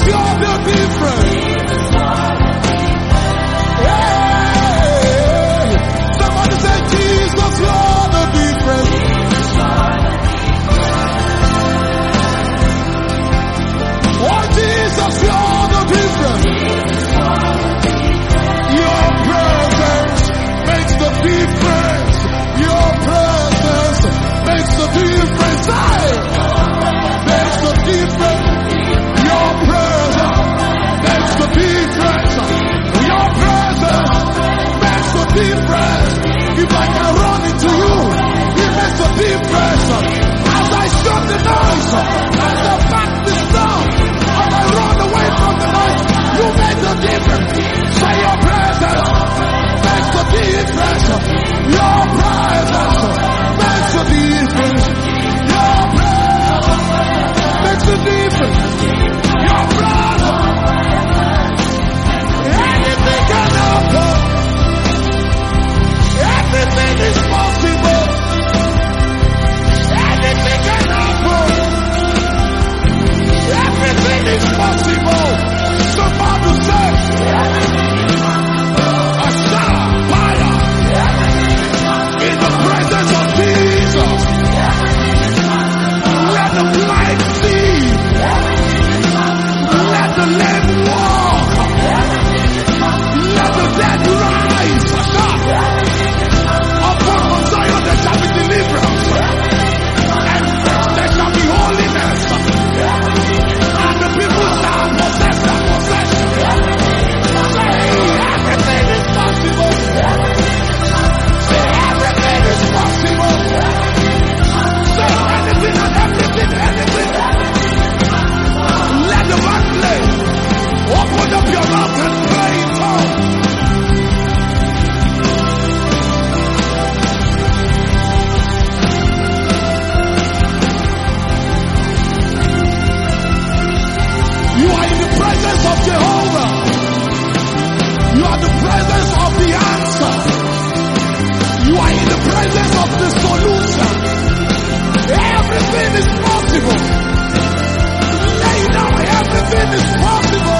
you're the difference. Yeah. Somebody say, Jesus, you're the difference. Oh, Jesus, you're the difference. Your presence makes the difference. Your presence makes the difference. Makes the difference. Your presence makes the difference. Your presence makes the difference. If I can run into you, it makes a difference. As I shut the noise, as I back the sound, as I run away from the noise, you make the difference. Say your presence makes the difference. Your presence makes the difference. Your presence makes the difference. Your presence. Anything can happen. Everything is possible. Anything can happen. Everything is possible. Somebody say, a shout, fire. In the presence of Jesus. Let the blind see. Let the lame walk. Let the dead rise. Upon Mount Zion there shall be deliverance. And there shall be holiness. And the people shall possess their possession. Say everything is possible. Say everything is possible. Say anything and everything, anything. Let the man play. Open up your mouth and pray in tongues. You are in the presence of Jehovah. You are the presence of the answer. You are in the presence of the solution. Everything is possible. Lay down, everything is possible.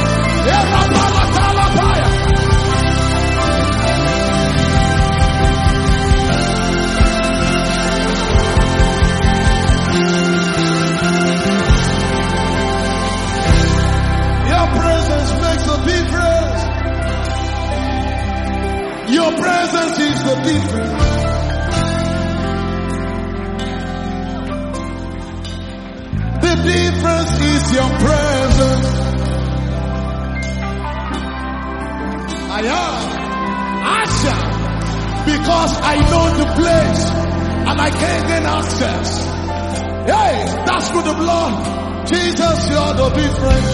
Your presence makes a difference. Your presence is the difference. The difference is your presence. I shall, because I know the place and I can't gain access. Hey, that's through the blood. Jesus, you're the difference.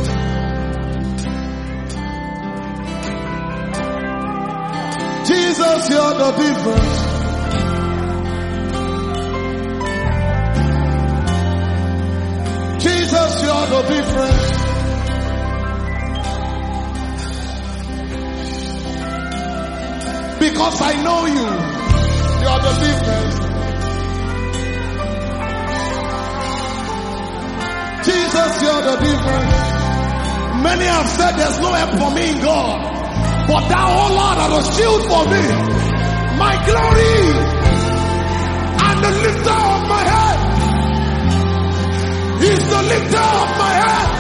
Jesus, you're the difference. Jesus, you're the difference. Because I know you, you're the difference. Jesus, you're the difference. Many have said there's no help for me in God, but thou, oh Lord, are a shield for me, my glory, and the lifter of my head. He's the lifter of my head.